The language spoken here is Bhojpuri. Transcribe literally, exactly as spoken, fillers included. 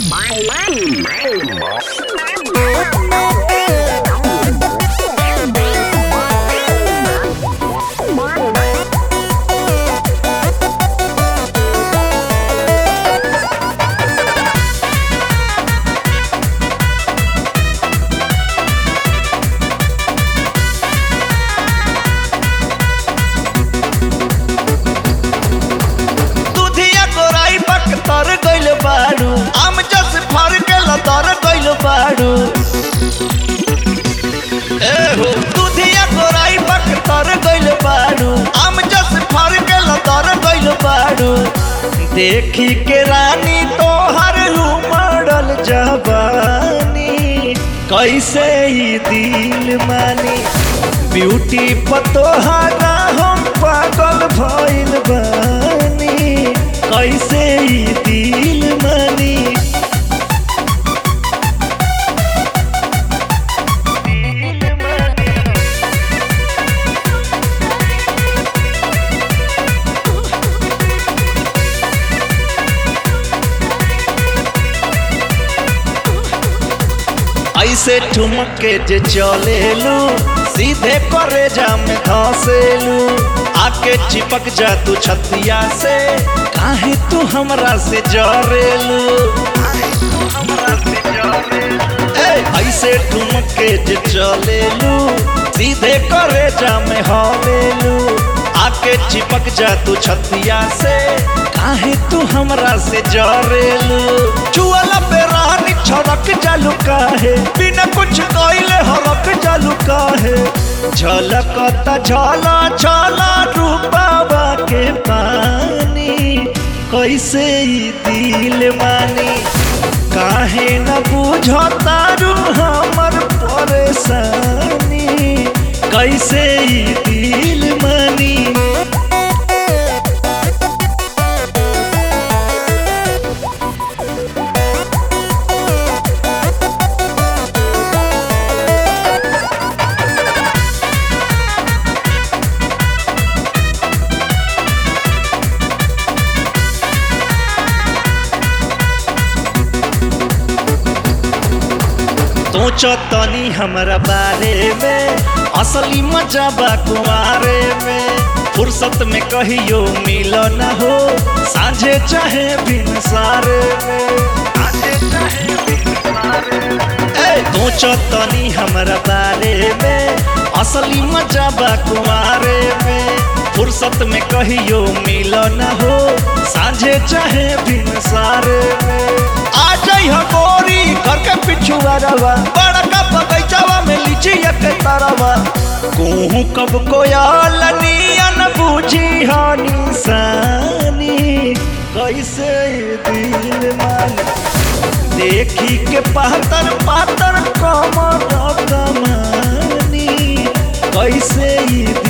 तर गइल बाड़ू आम जस फर के लतर गइल बाड़ू ए हो दूधिया गोराई पक तर गइल बाड़ू आम जस फर के लतर गइल बाड़ू देखी के रानी तोहर उमड़ल जवानी कैसे ही दिल मानी ब्यूटी पतोहारा हम पागल भइल बानी कैसे ही दिल मानी ऐसे ठुमक के जे चलेलू सीधे करे जाम धसेलू आके चिपक जा तू छतिया से काहे तू हमरा से जरेलू ऐसे ठुमक के जे चलेलू सीधे करे जाम हलेलू आके चिपक जा तू छतिया से काहे तू हमरा से जरेलू चुअला पे रानी छड़क जालू काहे बिना कुछ कइले हरक जालू काहे झलकता झला झला रूपावा के पानी कैसे ही दिल मानी काहे न बुझता रू हमर परेशानी कैसे ही दिल मानी सोचो तनी हमरा बारे में असली मजा बा कुआरे में फुर्सत में कहियो मिलो न हो साझे चाहे बिन सारे में सोचो तनी हमरा बारे में असली मजा बा कुआरे में फुर्सत में कहियो मिलो न हो साझे चाहे बिन सारे में आ जाई हो गोरी घर के पिछुआरवा बड़का बगीचावा में लीचिया के तरवा कोहू कब कोयल नियन बूझी हानी सानी कैसे दिल मान देखी के पातर पातर कमर कमानी कैसे